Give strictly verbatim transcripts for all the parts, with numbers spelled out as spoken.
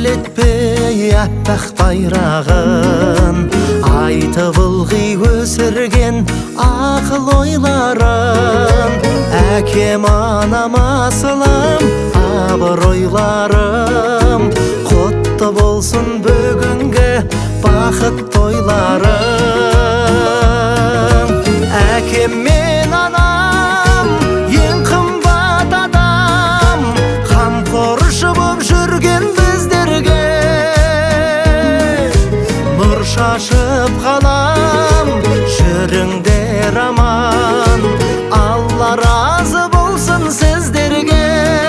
тербелетпей аппақ байрағын, айтып ылғи өсірген ақыл ойларын. Әкем анам асылым, абыройларым, құтты болсын бүгінгі бақыт тойларым. Әкем мен анам ең қымбат адам, қамқоршы боп жүрген біздерге. Нұр шашып қалам, жүріңдер аман, Алла разы болсын сіздерге.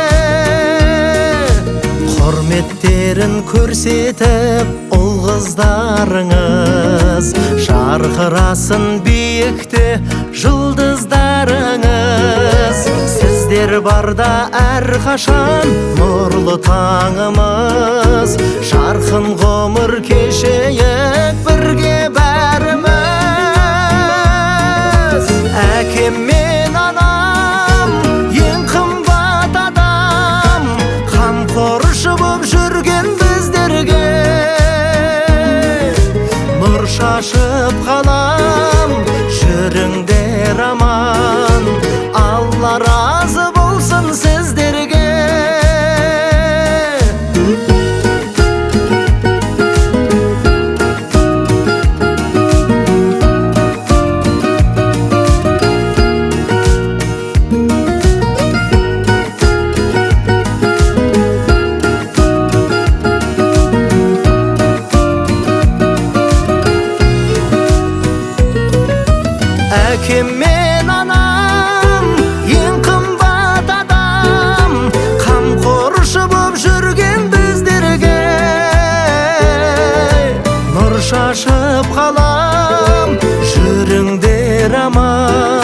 Құрметтерін көрсетіп ұл қыздарыңыз, жарқырасын биікте жұлдыздарыңыз. Сіздер барда әрқашан нұрлы таңымыз, жарқын ғұмыр кешейік бірге бәріміз. Әкем мен анам ең қымбат адам, қамқоршы боп жүрген біздерге. Нұр шашып қалам, жүріңдер аман, Алла разы болсын сіздерге. Әкем мен анам ең қымбат адам, қамқоршы боп жүрген біздерге. Нұр шашып қалам, жүріңдер аман,